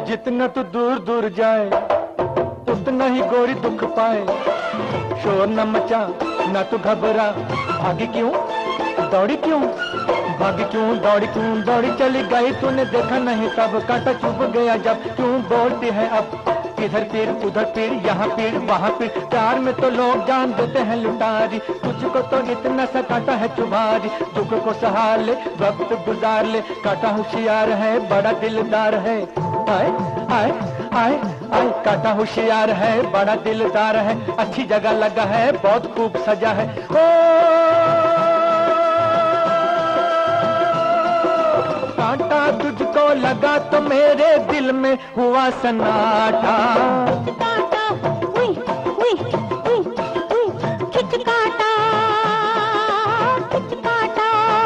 जितना तू दूर दूर जाए उतना ही गोरी दुख पाए। शोर न मचा न तू घबरा, भागी क्यों दौड़ी क्यों, भागी क्यों दौड़ी क्यों, दौड़ी चली गई तूने देखा नहीं तब, कांटा चुभ गया जब, क्यों बोलती है अब, इधर पीर उधर पीर, यहाँ पीर वहाँ पीर, प्यार में तो लोग जान देते हैं लुटारी, तुझको तो इतना सा कांटा है चुभारी, दुख को सहा ले वक्त गुजार ले, कांटा होशियार है बड़ा दिलदार है, आए आए आए आए, कांटा होशियार है बड़ा दिलदार है, अच्छी जगह लगा है बहुत खूब सजा है। कांटा तुझको लगा तो मेरे दिल में हुआ सन्नाटा, कांटा उई उई उई उई, खिच कांटा खिच कांटा।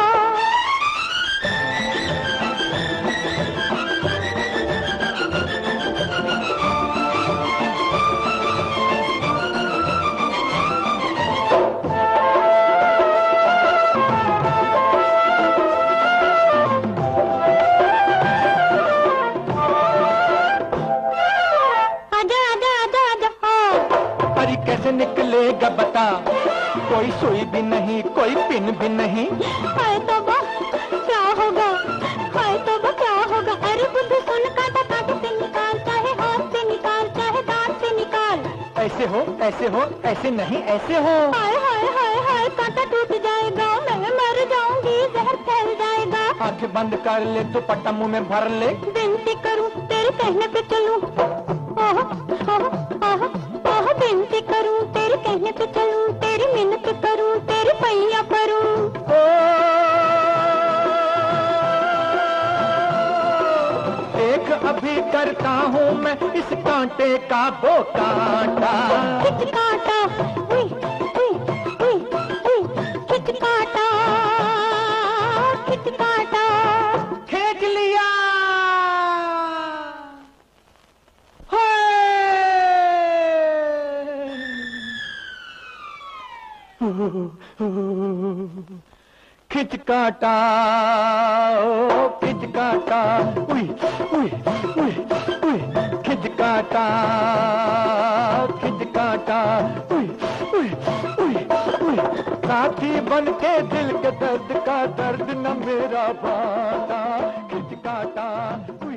कैसे निकलेगा बता, कोई सुई भी नहीं कोई पिन भी नहीं, हाय तौबा क्या होगा, हाय तौबा क्या होगा, अरे बुद्धू सुन, कांटा कांटे से निकाल, चाहे हाथ से निकाल चाहे दांत से निकाल, ऐसे हो ऐसे नहीं ऐसे हो, हाय हाय हाय हाय, कांटा टूट जाएगा मैं मर जाऊंगी, जहर फैल जाएगा। आंखें बंद कर ले तो पट्टा मुंह में भर ले, विनती करूं तेरे कहने पे चलूं, ओह ओह ओह ओह, विनती करूं तेरे कहने पे चलूं, तेरी मिन्नत करूं तेरी पैया परूं। देख अभी करता हूँ मैं इस कांटे का वो कांटा, खिच कांटा उई उई उई उई, खिच कांटा खिच कांटा, खींच लिया। खिंच काटा ओ खिंच काटा, उई उई उई उई, खिंच काटा खिंच काटा, उई उई उई उई, साथी बन के दिल के दर्द का दर्द न मेरा बाटा, खिंच काटा।